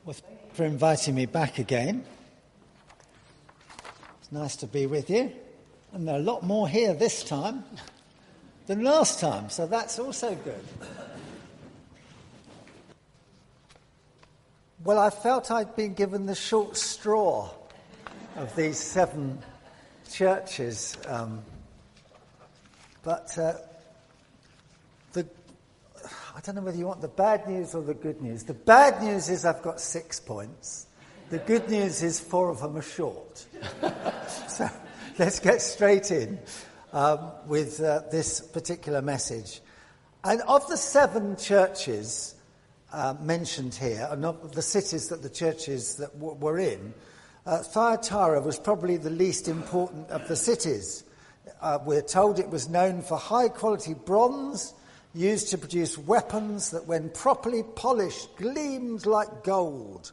Well, thank you for inviting me back again. It's nice to be with you. And there are a lot more here this time than last time, so that's also good. Well, I felt I'd been given the short straw of these 7 churches, but I don't know whether you want the bad news or the good news. The bad news is I've got 6 points. The good news is 4 of them are short. So let's get straight in with this particular message. And of the 7 churches mentioned here, and of the cities that the churches that were in, Thyatira was probably the least important of the cities. We're told it was known for high-quality bronze, used to produce weapons that, when properly polished, gleamed like gold.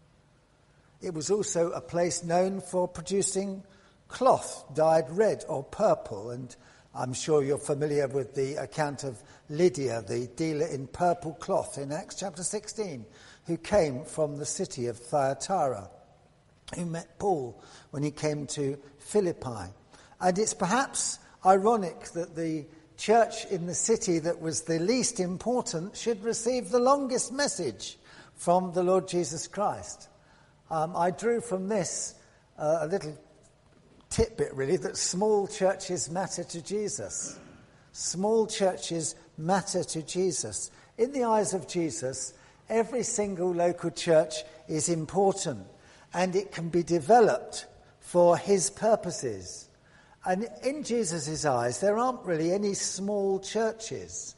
It was also a place known for producing cloth dyed red or purple, and I'm sure you're familiar with the account of Lydia, the dealer in purple cloth in Acts chapter 16, who came from the city of Thyatira, who met Paul when he came to Philippi. And it's perhaps ironic that the church in the city that was the least important should receive the longest message from the Lord Jesus Christ. I drew from this a little tidbit, really, that small churches matter to Jesus. Small churches matter to Jesus. In the eyes of Jesus, every single local church is important, and it can be developed for his purposes. And in Jesus' eyes, there aren't really any small churches.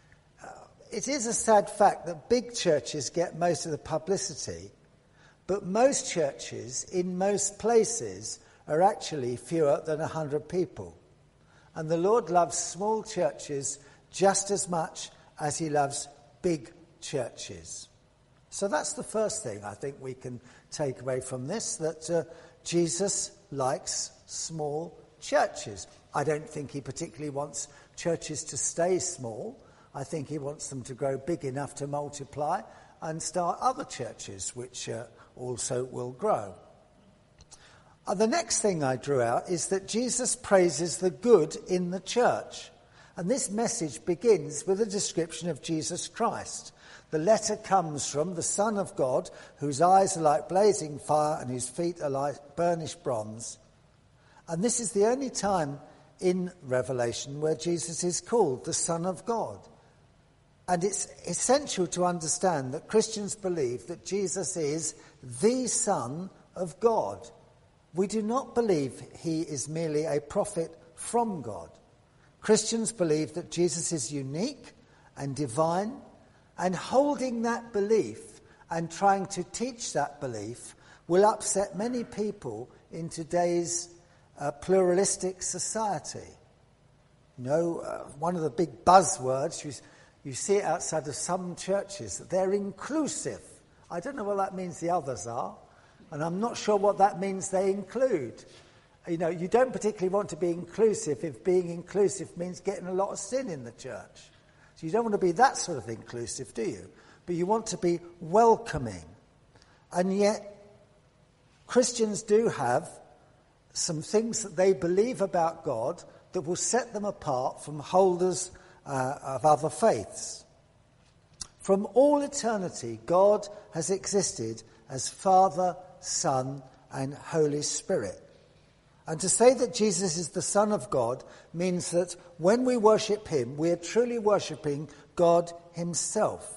It is a sad fact that big churches get most of the publicity, but most churches in most places are actually fewer than 100 people. And the Lord loves small churches just as much as he loves big churches. So that's the first thing I think we can take away from this, that Jesus likes small churches. I don't think he particularly wants churches to stay small. I think he wants them to grow big enough to multiply and start other churches which also will grow. The next thing I drew out is that Jesus praises the good in the church. And this message begins with a description of Jesus Christ. The letter comes from the Son of God, whose eyes are like blazing fire and whose feet are like burnished bronze. And this is the only time in Revelation where Jesus is called the Son of God. And it's essential to understand that Christians believe that Jesus is the Son of God. We do not believe he is merely a prophet from God. Christians believe that Jesus is unique and divine, and holding that belief and trying to teach that belief will upset many people in today's pluralistic society. You know, one of the big buzzwords, you see it outside of some churches, that they're inclusive. I don't know what that means the others are, and I'm not sure what that means they include. You know, you don't particularly want to be inclusive if being inclusive means getting a lot of sin in the church. So you don't want to be that sort of inclusive, do you? But you want to be welcoming. And yet, Christians do have some things that they believe about God that will set them apart from holders of other faiths. From all eternity, God has existed as Father, Son, and Holy Spirit. And to say that Jesus is the Son of God means that when we worship him, we are truly worshipping God himself.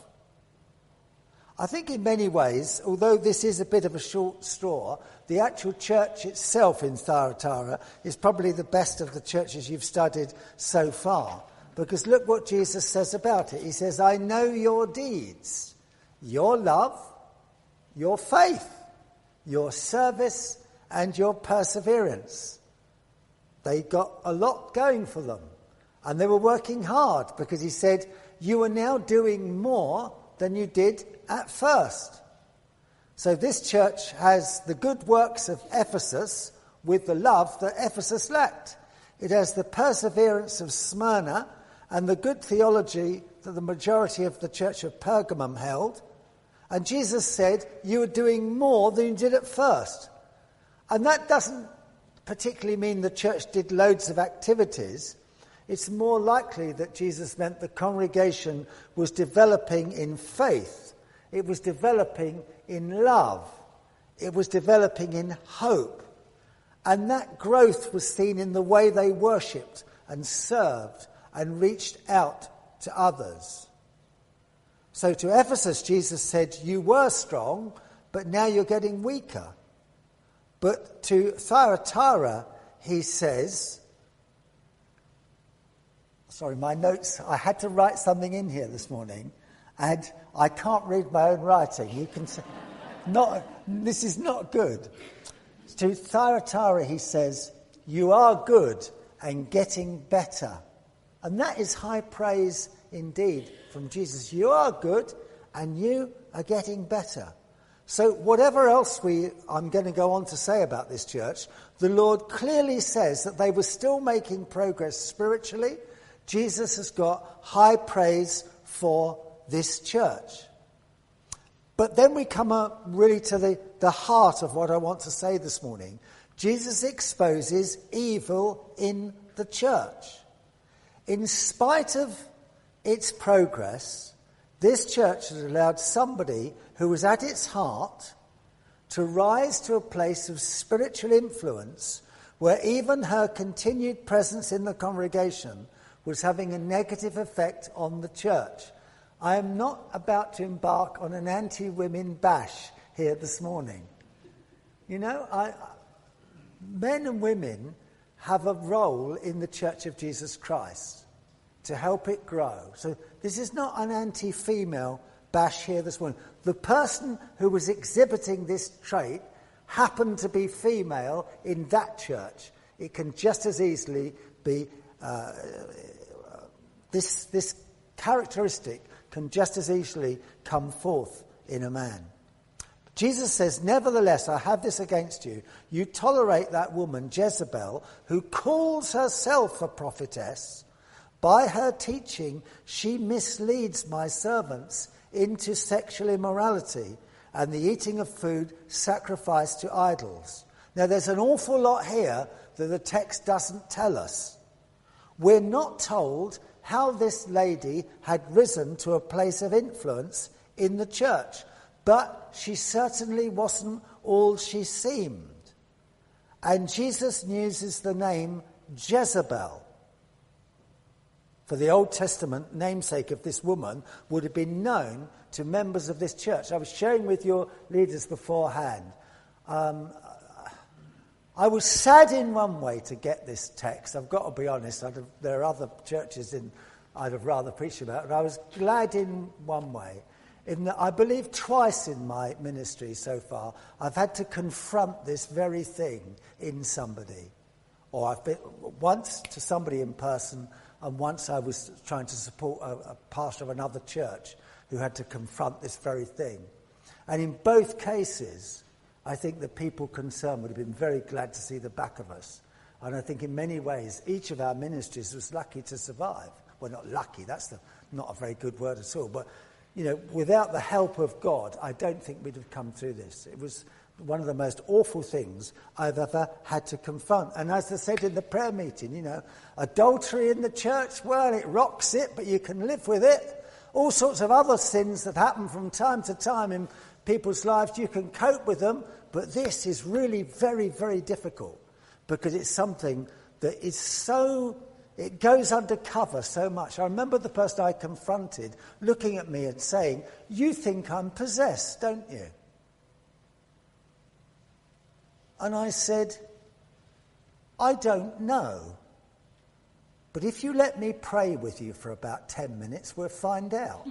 I think in many ways, although this is a bit of a short straw, the actual church itself in Thyatira is probably the best of the churches you've studied so far. Because look what Jesus says about it. He says, I know your deeds, your love, your faith, your service, and your perseverance. They got a lot going for them. And they were working hard because he said, you are now doing more than you did at first. So this church has the good works of Ephesus with the love that Ephesus lacked. It has the perseverance of Smyrna and the good theology that the majority of the church of Pergamum held. And Jesus said, you are doing more than you did at first. And that doesn't particularly mean the church did loads of activities. It's more likely that Jesus meant the congregation was developing in faith. It was developing in love. It was developing in hope. And that growth was seen in the way they worshipped and served and reached out to others. So to Ephesus, Jesus said, you were strong, but now you're getting weaker. But to Thyatira, he says, sorry, my notes, I had to write something in here this morning, and I can't read my own writing. You can say, this is not good. To Thyatira, he says, you are good and getting better. And that is high praise indeed from Jesus. You are good and you are getting better. So whatever else I'm going to go on to say about this church, the Lord clearly says that they were still making progress spiritually. Jesus has got high praise for this church. But then we come up really to the heart of what I want to say this morning. Jesus exposes evil in the church. In spite of its progress, this church has allowed somebody who was at its heart to rise to a place of spiritual influence where even her continued presence in the congregation was having a negative effect on the church. I am not about to embark on an anti-women bash here this morning. You know, men and women have a role in the Church of Jesus Christ to help it grow. So this is not an anti-female bash here this morning. The person who was exhibiting this trait happened to be female in that church. It can just as easily be this characteristic can just as easily come forth in a man. Jesus says, nevertheless, I have this against you. You tolerate that woman, Jezebel, who calls herself a prophetess. By her teaching, she misleads my servants into sexual immorality and the eating of food sacrificed to idols. Now, there's an awful lot here that the text doesn't tell us. We're not told how this lady had risen to a place of influence in the church, but she certainly wasn't all she seemed. And Jesus uses the name Jezebel. For the Old Testament namesake of this woman would have been known to members of this church. I was sharing with your leaders beforehand. I was sad in one way to get this text. I've got to be honest. There are other churches I'd have rather preached about. And I was glad in one way. In that I believe twice in my ministry so far, I've had to confront this very thing in somebody. Or I've been once to somebody in person, and once I was trying to support a pastor of another church who had to confront this very thing. And in both cases, I think the people concerned would have been very glad to see the back of us. And I think in many ways, each of our ministries was lucky to survive. Well, not lucky, that's not a very good word at all. But, you know, without the help of God, I don't think we'd have come through this. It was one of the most awful things I've ever had to confront. And as I said in the prayer meeting, you know, adultery in the church, well, it rocks it, but you can live with it. All sorts of other sins that happen from time to time in people's lives, you can cope with them, but this is really very, very difficult because it's something that is so, it goes undercover so much. I remember the person I confronted looking at me and saying, "You think I'm possessed, don't you?" And I said, "I don't know. But if you let me pray with you for about 10 minutes, we'll find out."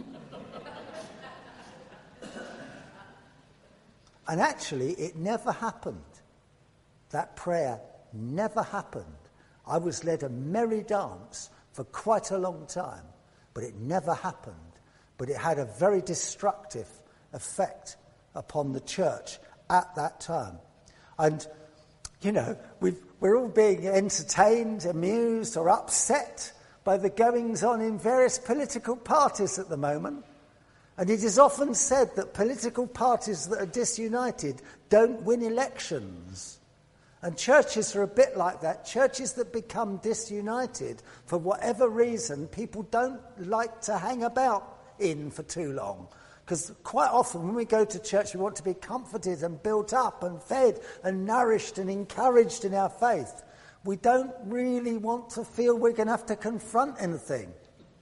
And actually, it never happened. That prayer never happened. I was led a merry dance for quite a long time, but it never happened. But it had a very destructive effect upon the church at that time. And, you know, we're all being entertained, amused, or upset by the goings-on in various political parties at the moment. And it is often said that political parties that are disunited don't win elections. And churches are a bit like that. Churches that become disunited, for whatever reason, people don't like to hang about in for too long. Because quite often when we go to church, we want to be comforted and built up and fed and nourished and encouraged in our faith. We don't really want to feel we're going to have to confront anything.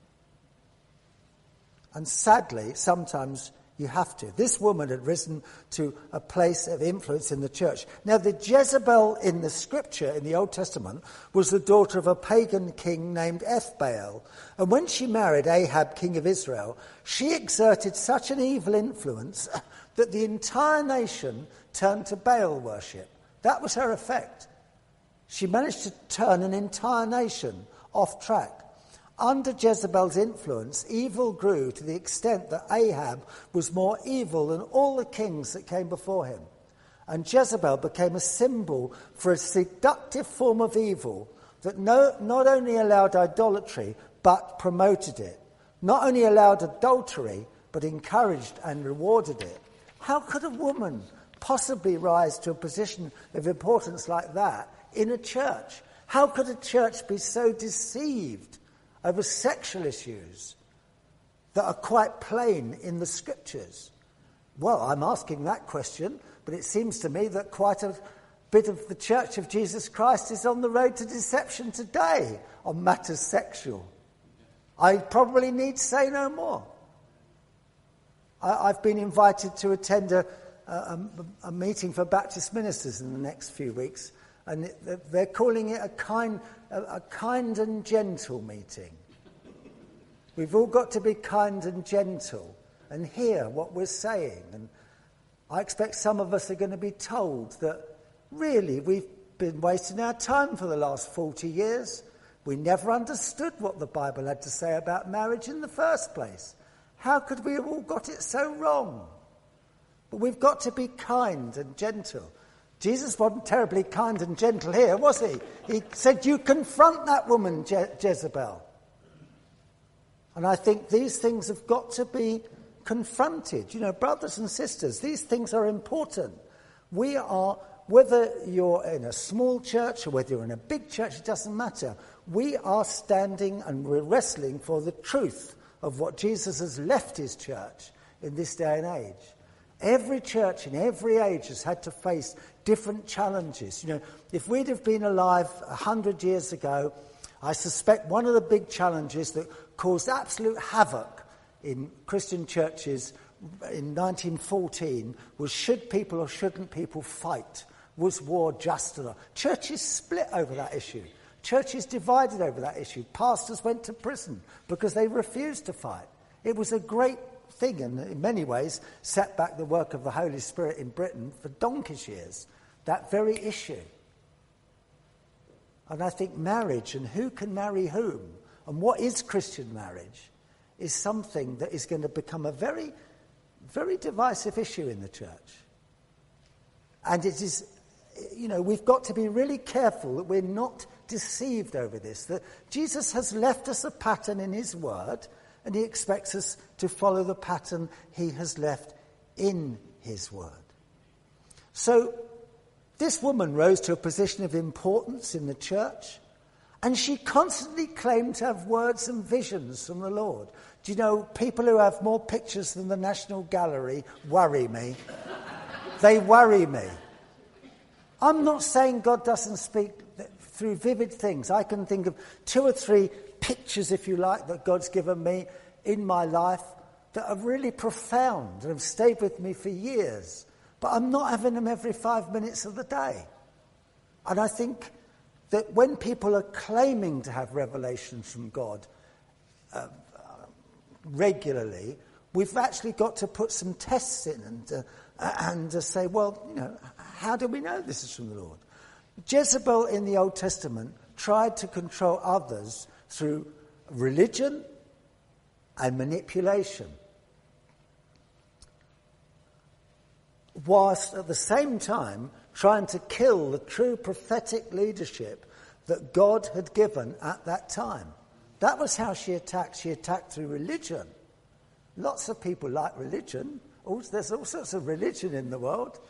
And sadly, sometimes you have to. This woman had risen to a place of influence in the church. Now, the Jezebel in the scripture, in the Old Testament, was the daughter of a pagan king named Ethbaal. And when she married Ahab, king of Israel, she exerted such an evil influence that the entire nation turned to Baal worship. That was her effect. She managed to turn an entire nation off track. Under Jezebel's influence, evil grew to the extent that Ahab was more evil than all the kings that came before him. And Jezebel became a symbol for a seductive form of evil that not only allowed idolatry, but promoted it. Not only allowed adultery, but encouraged and rewarded it. How could a woman possibly rise to a position of importance like that in a church? How could a church be so deceived over sexual issues that are quite plain in the scriptures? Well, I'm asking that question, but it seems to me that quite a bit of the Church of Jesus Christ is on the road to deception today on matters sexual. I probably need say no more. I've been invited to attend a meeting for Baptist ministers in the next few weeks, and they're calling it a kind and gentle meeting. We've all got to be kind and gentle and hear what we're saying. And I expect some of us are going to be told that really we've been wasting our time for the last 40 years. We never understood what the Bible had to say about marriage in the first place. How could we have all got it so wrong? But we've got to be kind and gentle. Jesus wasn't terribly kind and gentle here, was he? He said, you confront that woman, Jezebel. And I think these things have got to be confronted. You know, brothers and sisters, these things are important. We are, whether you're in a small church or whether you're in a big church, it doesn't matter. We are standing and we're wrestling for the truth of what Jesus has left his church in this day and age. Every church in every age has had to face different challenges. You know, if we'd have been alive 100 years ago, I suspect one of the big challenges that caused absolute havoc in Christian churches in 1914 was should people or shouldn't people fight? Was war just enough? Churches split over that issue. Churches divided over that issue. Pastors went to prison because they refused to fight. It was a great thing and in many ways set back the work of the Holy Spirit in Britain for donkey's years, that very issue. And I think marriage and who can marry whom and what is Christian marriage is something that is going to become a very, very divisive issue in the church. And it is, you know, we've got to be really careful that we're not deceived over this, that Jesus has left us a pattern in his word and he expects us to follow the pattern he has left in his word. So this woman rose to a position of importance in the church, and she constantly claimed to have words and visions from the Lord. Do you know, people who have more pictures than the National Gallery worry me. They worry me. I'm not saying God doesn't speak through vivid things. I can think of 2 or 3 pictures, if you like, that God's given me in my life that are really profound and have stayed with me for years. But I'm not having them every 5 minutes of the day. And I think that when people are claiming to have revelations from God regularly, we've actually got to put some tests in and say, well, you know, how do we know this is from the Lord? Jezebel in the Old Testament tried to control others through religion and manipulation, whilst at the same time trying to kill the true prophetic leadership that God had given at that time. That was how she attacked. She attacked through religion. Lots of people like religion. There's all sorts of religion in the world.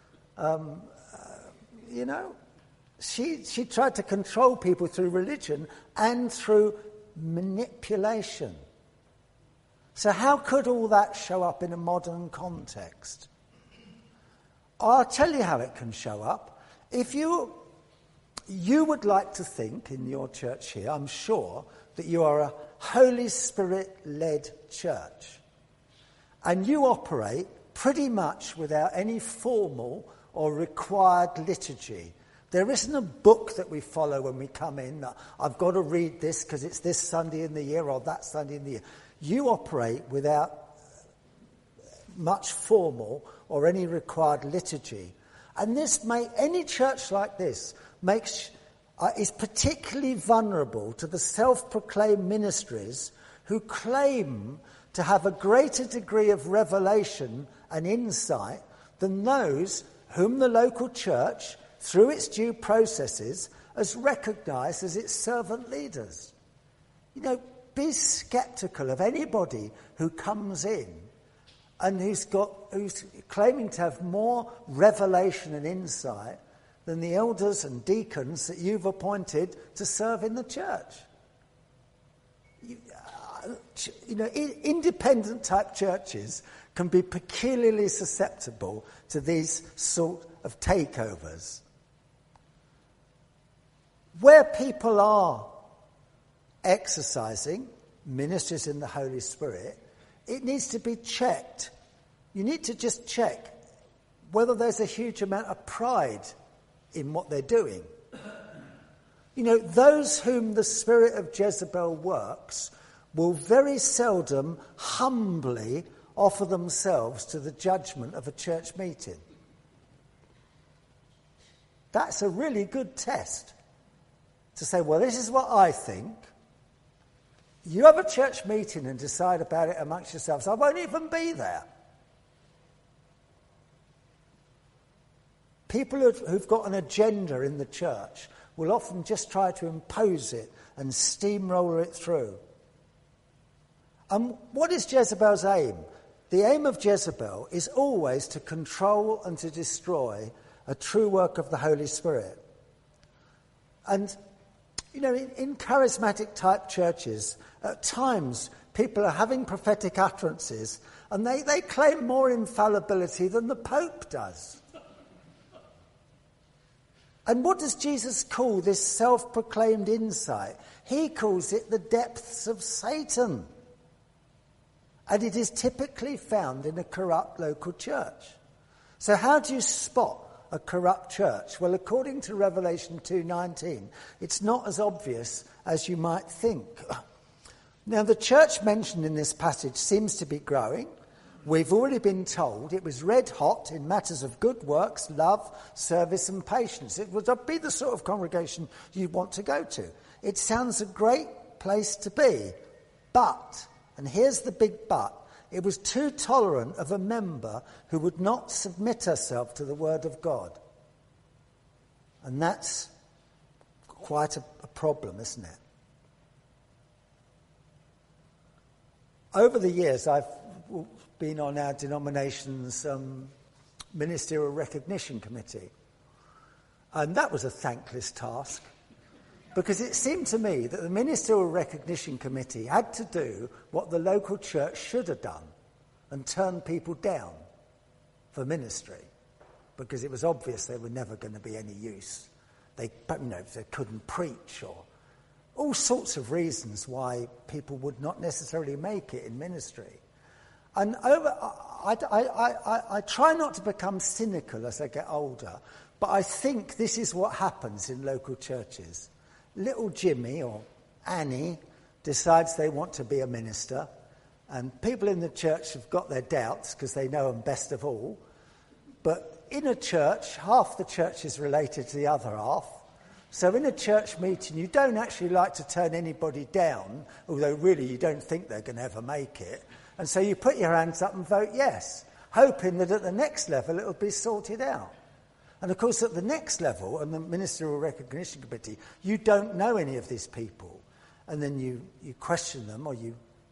She tried to control people through religion and through manipulation. So how could all that show up in a modern context? I'll tell you how it can show up. If you would like to think in your church here, I'm sure, that you are a Holy Spirit-led church. And you operate pretty much without any formal or required liturgy. There isn't a book that we follow when we come in. I've got to read this because it's this Sunday in the year or that Sunday in the year. You operate without much formal or any required liturgy. And any church like this is particularly vulnerable to the self-proclaimed ministries who claim to have a greater degree of revelation and insight than those whom the local church, through its due processes, has recognised as its servant leaders. Be sceptical of anybody who comes in and who's claiming to have more revelation and insight than the elders and deacons that you've appointed to serve in the church. Independent type churches can be peculiarly susceptible to these sort of takeovers. Where people are exercising ministries in the Holy Spirit, it needs to be checked. You need to just check whether there's a huge amount of pride in what they're doing. Those whom the spirit of Jezebel works will very seldom humbly offer themselves to the judgment of a church meeting. That's a really good test to say, well, this is what I think. You have a church meeting and decide about it amongst yourselves. I won't even be there. People who've got an agenda in the church will often just try to impose it and steamroller it through. And what is Jezebel's aim? The aim of Jezebel is always to control and to destroy a true work of the Holy Spirit. And, in charismatic type churches, at times people are having prophetic utterances and they claim more infallibility than the Pope does. And what does Jesus call this self-proclaimed insight? He calls it the depths of Satan. And it is typically found in a corrupt local church. So how do you spot a corrupt church? Well, according to Revelation 2:19, it's not as obvious as you might think. Now, the church mentioned in this passage seems to be growing. We've already been told it was red hot in matters of good works, love, service and patience. It would be the sort of congregation you'd want to go to. It sounds a great place to be. But, and here's the big but, it was too tolerant of a member who would not submit herself to the word of God. And that's quite a problem, isn't it? Over the years, I've been on our denomination's ministerial recognition committee. And that was a thankless task, because it seemed to me that the ministerial recognition committee had to do what the local church should have done and turn people down for ministry, because it was obvious they were never going to be any use. They couldn't preach, or all sorts of reasons why people would not necessarily make it in ministry. And I try not to become cynical as I get older, but I think this is what happens in local churches. Little Jimmy or Annie decides they want to be a minister, and people in the church have got their doubts because they know them best of all. But in a church, half the church is related to the other half. So in a church meeting, you don't actually like to turn anybody down, although really you don't think they're going to ever make it. And so you put your hands up and vote yes, hoping that at the next level it'll be sorted out. And of course at the next level, on the Ministerial Recognition Committee, you don't know any of these people. And then you question them, or you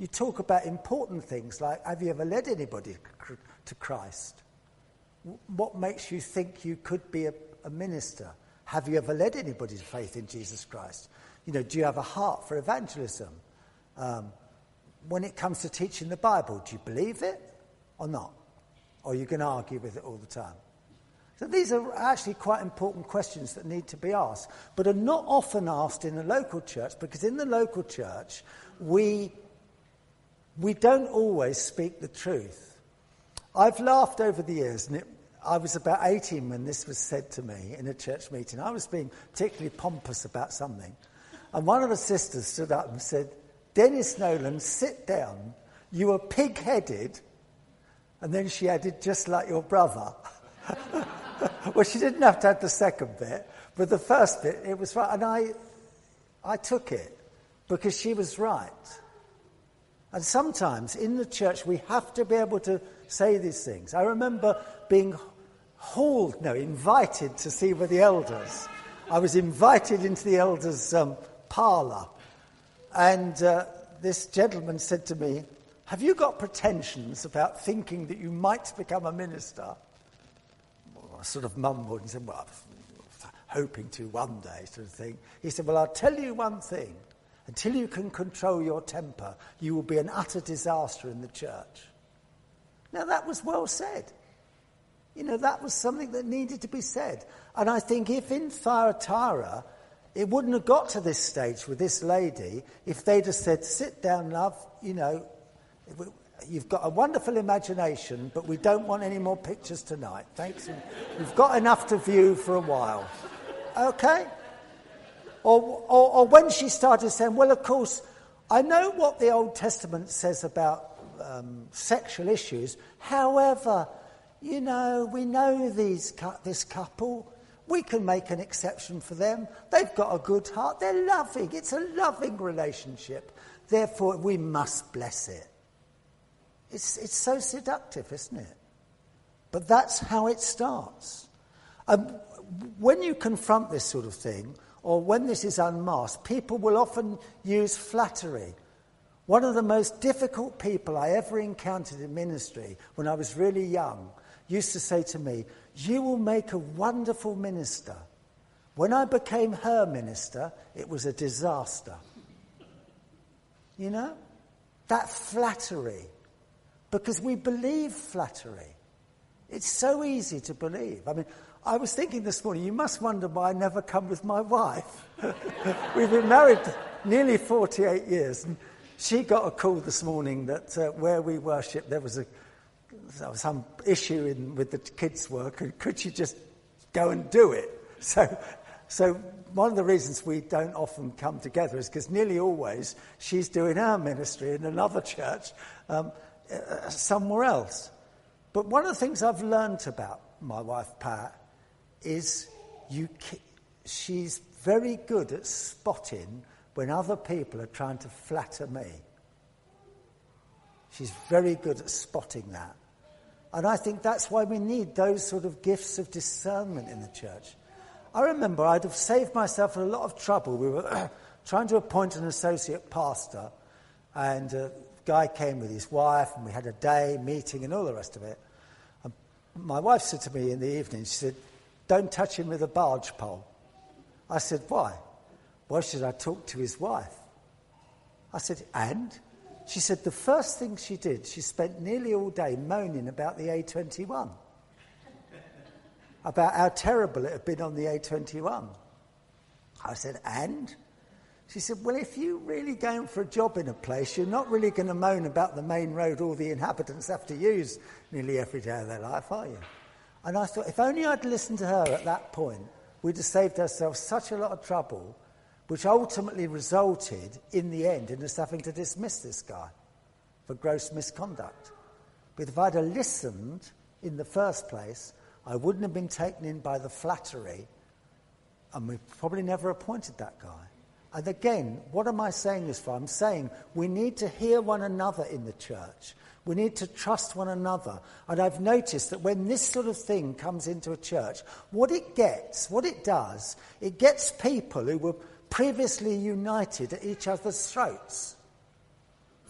You talk about important things like, have you ever led anybody to Christ? What makes you think you could be a minister? Have you ever led anybody to faith in Jesus Christ? Do you have a heart for evangelism? When it comes to teaching the Bible, do you believe it or not? Or are you going to argue with it all the time? So these are actually quite important questions that need to be asked, but are not often asked in the local church, because in the local church, we don't always speak the truth. I've laughed over the years, and I was about 18 when this was said to me in a church meeting. I was being particularly pompous about something, and one of the sisters stood up and said, "Dennis Nolan, sit down. You are pig-headed." And then she added, "just like your brother." Well, she didn't have to add the second bit, but the first bit, it was right. And I took it because she was right. And sometimes in the church, we have to be able to say these things. I remember being invited to see with the elders. I was invited into the elders' parlour. And this gentleman said to me, "Have you got pretensions about thinking that you might become a minister?" I sort of mumbled and said, "Well, I'm hoping to one day," sort of thing. He said, "Well, I'll tell you one thing. Until you can control your temper, you will be an utter disaster in the church." Now, that was well said. That was something that needed to be said. And I think if in Thyatira, it wouldn't have got to this stage with this lady if they'd have said, "Sit down, love, you've got a wonderful imagination, but we don't want any more pictures tonight. Thanks. We've got enough to view for a while." Okay? Or when she started saying, "Well, of course, I know what the Old Testament says about sexual issues. However, we know this couple. We can make an exception for them. They've got a good heart. They're loving. It's a loving relationship. Therefore, we must bless it." It's so seductive, isn't it? But that's how it starts. When you confront this sort of thing, or when this is unmasked, people will often use flattery. One of the most difficult people I ever encountered in ministry when I was really young used to say to me, "You will make a wonderful minister." When I became her minister, it was a disaster. That flattery. Because we believe flattery. It's so easy to believe. I mean, I was thinking this morning, you must wonder why I never come with my wife. We've been married nearly 48 years, and she got a call this morning that where we worship, there was some issue with the kids' work, and could she just go and do it? So one of the reasons we don't often come together is because nearly always she's doing our ministry in another church, somewhere else. But one of the things I've learnt about my wife Pat is she's very good at spotting when other people are trying to flatter me. She's very good at spotting that. And I think that's why we need those sort of gifts of discernment in the church. I remember I'd have saved myself a lot of trouble. We were trying to appoint an associate pastor, and a guy came with his wife, and we had a day meeting and all the rest of it. And my wife said to me in the evening, she said, "Don't touch him with a barge pole." I said, "Why?" "Well, she said, I talked to his wife." I said, "And?" She said the first thing she did, she spent nearly all day moaning about the A21. About how terrible it had been on the A21. I said, "And?" She said, "Well, if you're really going for a job in a place, you're not really going to moan about the main road all the inhabitants have to use nearly every day of their life, are you?" And I thought, if only I'd listened to her at that point, we'd have saved ourselves such a lot of trouble, which ultimately resulted, in the end, in us having to dismiss this guy for gross misconduct. But if I'd have listened in the first place, I wouldn't have been taken in by the flattery, and we probably never appointed that guy. And again, what am I saying this for? I'm saying we need to hear one another in the church. We need to trust one another. And I've noticed that when this sort of thing comes into a church, what it does, it gets people who were previously united at each other's throats.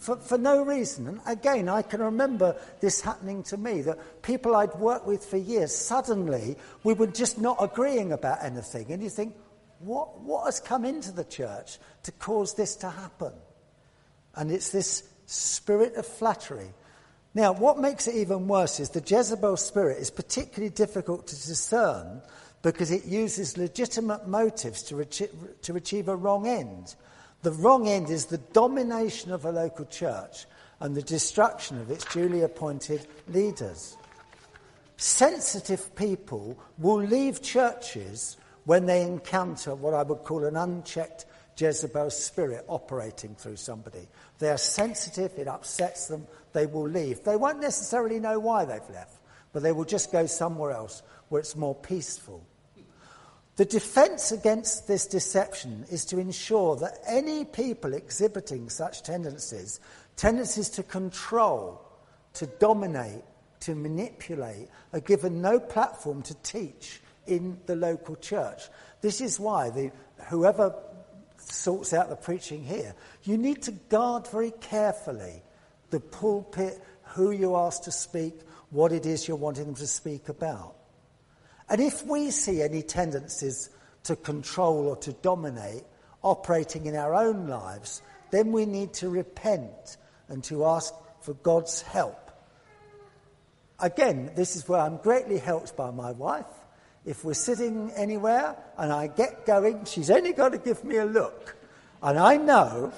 for no reason. And again, I can remember this happening to me, that people I'd worked with for years, suddenly we were just not agreeing about anything. And you think, what has come into the church to cause this to happen? And it's this spirit of flattery. Now, what makes it even worse is the Jezebel spirit is particularly difficult to discern because it uses legitimate motives to achieve a wrong end. The wrong end is the domination of a local church and the destruction of its duly appointed leaders. Sensitive people will leave churches when they encounter what I would call an unchecked Jezebel spirit operating through somebody. They are sensitive, it upsets them, they will leave. They won't necessarily know why they've left, but they will just go somewhere else where it's more peaceful. The defence against this deception is to ensure that any people exhibiting such tendencies to control, to dominate, to manipulate, are given no platform to teach in the local church. This is why whoever sorts out the preaching here, you need to guard very carefully the pulpit, who you ask to speak, what it is you're wanting them to speak about. And if we see any tendencies to control or to dominate operating in our own lives, then we need to repent and to ask for God's help. Again, this is where I'm greatly helped by my wife. If we're sitting anywhere and I get going, she's only got to give me a look. And I know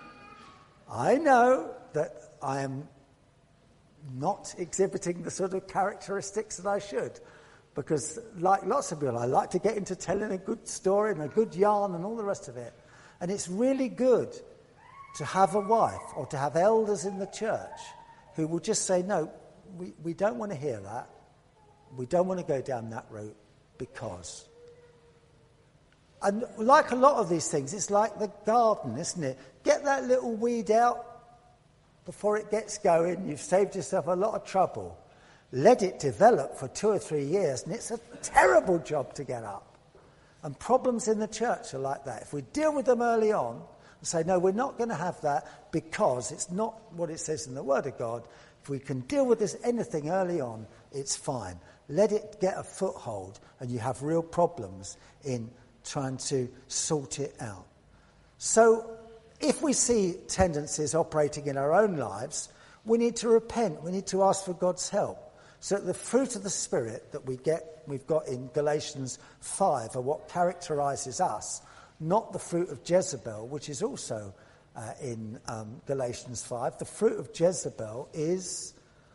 that I am not exhibiting the sort of characteristics that I should. Because like lots of people, I like to get into telling a good story and a good yarn and all the rest of it. And it's really good to have a wife or to have elders in the church who will just say, no, we don't want to hear that. We don't want to go down that route because. And like a lot of these things, it's like the garden, isn't it? Get that little weed out before it gets going. You've saved yourself a lot of trouble. Let it develop for 2 or 3 years, and it's a terrible job to get up. And problems in the church are like that. If we deal with them early on and say, no, we're not going to have that because it's not what it says in the Word of God, if we can deal with this anything early on, it's fine. Let it get a foothold, and you have real problems in trying to sort it out. So if we see tendencies operating in our own lives, we need to repent. We need to ask for God's help. So the fruit of the Spirit that we've got in Galatians 5 are what characterises us, not the fruit of Jezebel, which is also in Galatians 5. The fruit of Jezebel is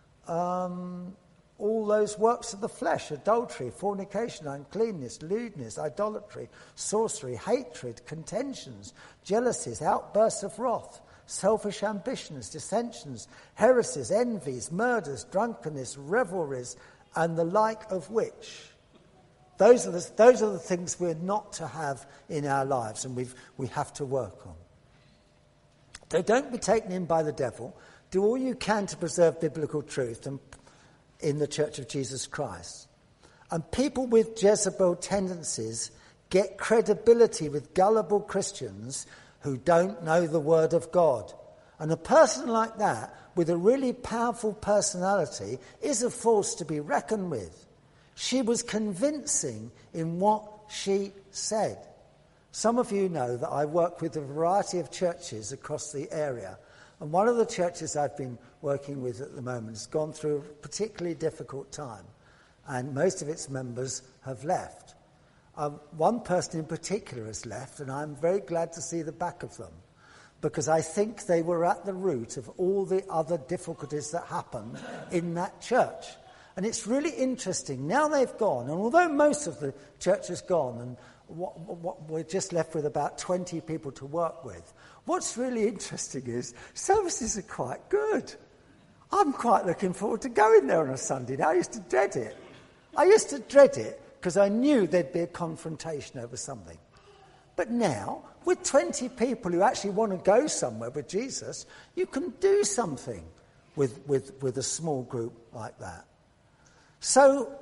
all those works of the flesh: adultery, fornication, uncleanness, lewdness, idolatry, sorcery, hatred, contentions, jealousies, outbursts of wrath, selfish ambitions, dissensions, heresies, envies, murders, drunkenness, revelries, and the like of which. Those are the things we're not to have in our lives, and we have to work on. So don't be taken in by the devil. Do all you can to preserve biblical truth and in the Church of Jesus Christ. And people with Jezebel tendencies get credibility with gullible Christians who don't know the Word of God. And a person like that, with a really powerful personality, is a force to be reckoned with. She was convincing in what she said. Some of you know that I work with a variety of churches across the area. And one of the churches I've been working with at the moment has gone through a particularly difficult time. And most of its members have left. One person in particular has left, and I'm very glad to see the back of them, because I think they were at the root of all the other difficulties that happened in that church. And it's really interesting. Now they've gone, and although most of the church has gone, and we're just left with about 20 people to work with, what's really interesting is services are quite good. I'm quite looking forward to going there on a Sunday now. I used to dread it. Because I knew there'd be a confrontation over something. But now, with 20 people who actually want to go somewhere with Jesus, you can do something with a small group like that. So,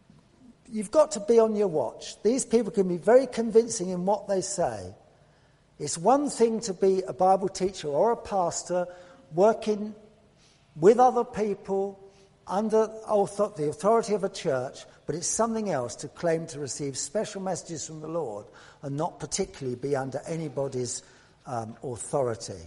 you've got to be on your watch. These people can be very convincing in what they say. It's one thing to be a Bible teacher or a pastor working with other people under the authority of a church, but it's something else to claim to receive special messages from the Lord and not particularly be under anybody's authority.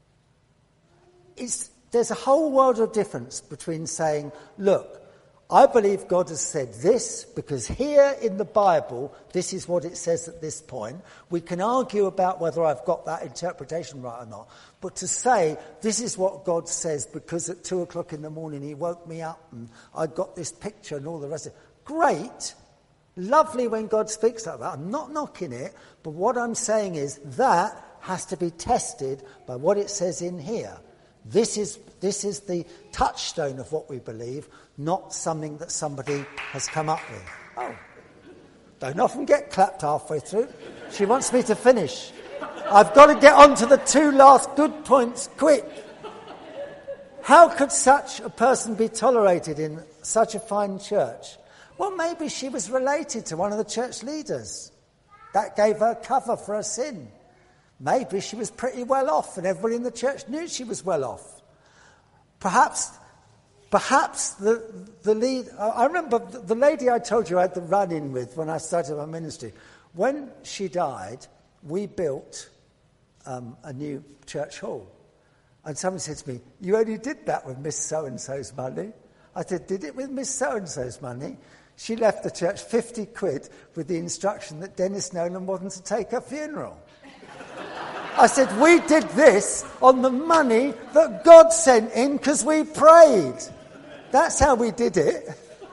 There's a whole world of difference between saying, look, I believe God has said this because here in the Bible, this is what it says at this point. We can argue about whether I've got that interpretation right or not. But to say, this is what God says because at 2 o'clock in the morning he woke me up and I got this picture and all the rest of it. Great. Lovely when God speaks like that. I'm not knocking it. But what I'm saying is that has to be tested by what it says in here. This is the touchstone of what we believe, not something that somebody has come up with. Oh, don't often get clapped halfway through. She wants me to finish. I've got to get on to the 2 last good points quick. How could such a person be tolerated in such a fine church? Well, maybe she was related to one of the church leaders. That gave her cover for her sin. Maybe she was pretty well off and everybody in the church knew she was well off. Perhaps the lead... I remember the lady I told you I had the run-in with when I started my ministry. When she died, we built a new church hall. And someone said to me, you only did that with Miss So-and-so's money. I said, did it with Miss So-and-so's money? She left the church 50 quid with the instruction that Dennis Nolan wasn't to take her funeral. I said, we did this on the money that God sent in because we prayed. That's how we did it.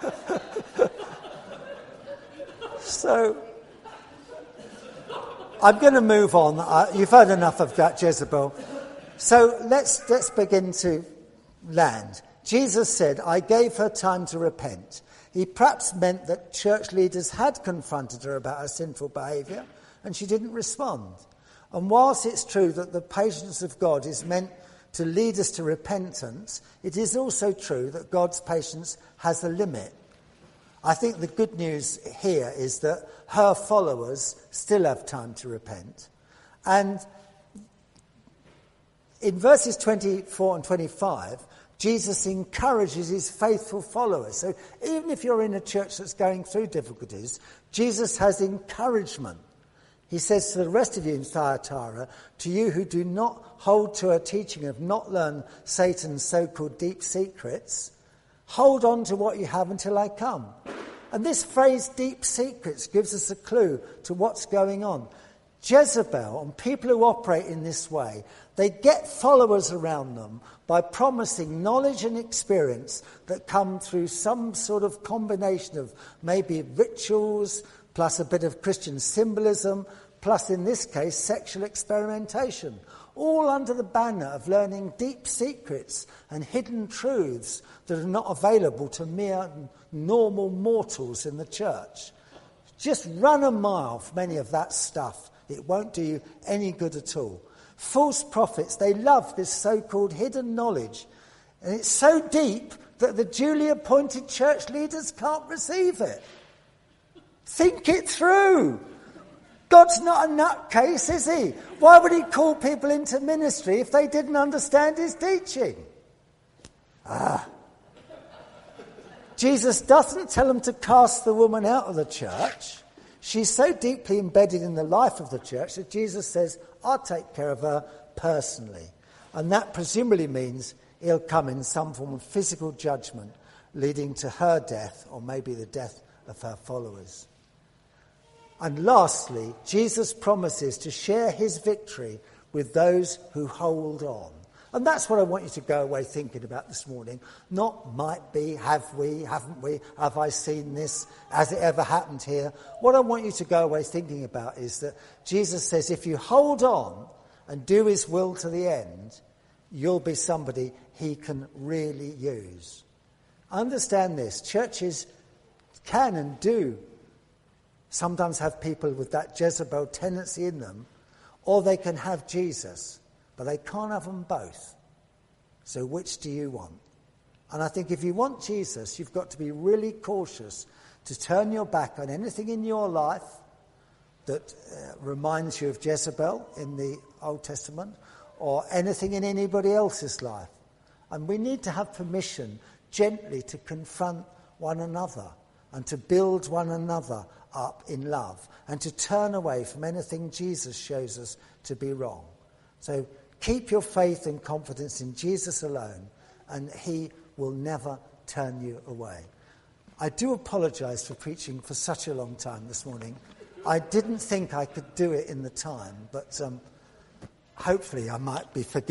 So, I'm going to move on. You've heard enough of that, Jezebel. So, let's begin to land. Jesus said, I gave her time to repent. He perhaps meant that church leaders had confronted her about her sinful behaviour and she didn't respond. And whilst it's true that the patience of God is meant to lead us to repentance, it is also true that God's patience has a limit. I think the good news here is that her followers still have time to repent. And in verses 24 and 25, Jesus encourages his faithful followers. So even if you're in a church that's going through difficulties, Jesus has encouragement. He says to the rest of you in Thyatira, to you who do not hold to a teaching of not learn Satan's so-called deep secrets, hold on to what you have until I come. And this phrase, deep secrets, gives us a clue to what's going on. Jezebel and people who operate in this way, they get followers around them by promising knowledge and experience that come through some sort of combination of maybe rituals, plus a bit of Christian symbolism, plus in this case sexual experimentation, all under the banner of learning deep secrets and hidden truths that are not available to mere normal mortals in the church. Just run a mile from any of that stuff. It won't do you any good at all. False prophets, they love this so-called hidden knowledge, and it's so deep that the duly appointed church leaders can't receive it. Think it through. God's not a nutcase, is he? Why would he call people into ministry if they didn't understand his teaching? Jesus doesn't tell them to cast the woman out of the church. She's so deeply embedded in the life of the church that Jesus says, I'll take care of her personally. And that presumably means he'll come in some form of physical judgment leading to her death or maybe the death of her followers. And lastly, Jesus promises to share his victory with those who hold on. And that's what I want you to go away thinking about this morning. Not might be, have we, haven't we, have I seen this, has it ever happened here? What I want you to go away thinking about is that Jesus says if you hold on and do his will to the end, you'll be somebody he can really use. Understand this, churches can and do sometimes have people with that Jezebel tendency in them, or they can have Jesus, but they can't have them both. So which do you want? And I think if you want Jesus, you've got to be really cautious to turn your back on anything in your life that reminds you of Jezebel in the Old Testament, or anything in anybody else's life. And we need to have permission gently to confront one another and to build one another up in love and to turn away from anything Jesus shows us to be wrong. So keep your faith and confidence in Jesus alone, and he will never turn you away. I do apologise for preaching for such a long time this morning. I didn't think I could do it in the time, but hopefully I might be forgiven.